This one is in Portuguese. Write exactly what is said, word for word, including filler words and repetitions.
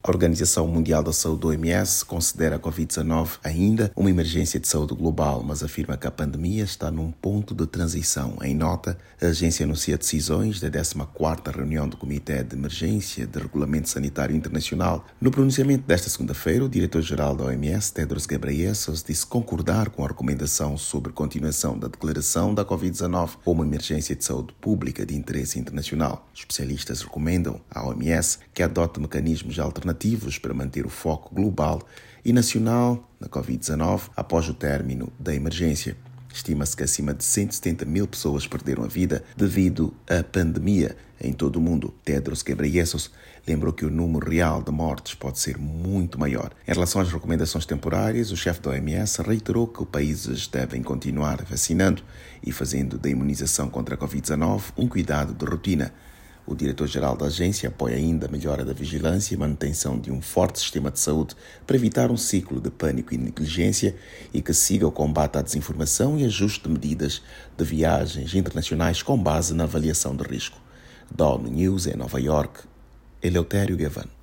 A Organização Mundial da Saúde, O M S, considera a covid dezenove ainda uma emergência de saúde global, mas afirma que a pandemia está num ponto de transição. Em nota, a agência anuncia decisões da décima quarta reunião do Comitê de Emergência de Regulamento Sanitário Internacional. No pronunciamento desta segunda-feira, o diretor-geral da O M S, Tedros Ghebreyesus, disse concordar com a recomendação sobre continuação da declaração da covid dezenove como emergência de saúde pública de interesse internacional. Especialistas recomendam à O M S que adote mecanismos alternativos para manter o foco global e nacional na covid dezenove após o término da emergência. Estima-se que acima de cento e setenta mil pessoas perderam a vida devido à pandemia em todo o mundo. Tedros Ghebreyesus lembrou que o número real de mortes pode ser muito maior. Em relação às recomendações temporárias, o chefe da O M S reiterou que os países devem continuar vacinando e fazendo da imunização contra a covid dezenove um cuidado de rotina. O diretor-geral da agência apoia ainda a melhora da vigilância e manutenção de um forte sistema de saúde para evitar um ciclo de pânico e negligência e que siga o combate à desinformação e ajuste de medidas de viagens internacionais com base na avaliação de risco. Da ONU News em Nova York, Eleutério Gavan.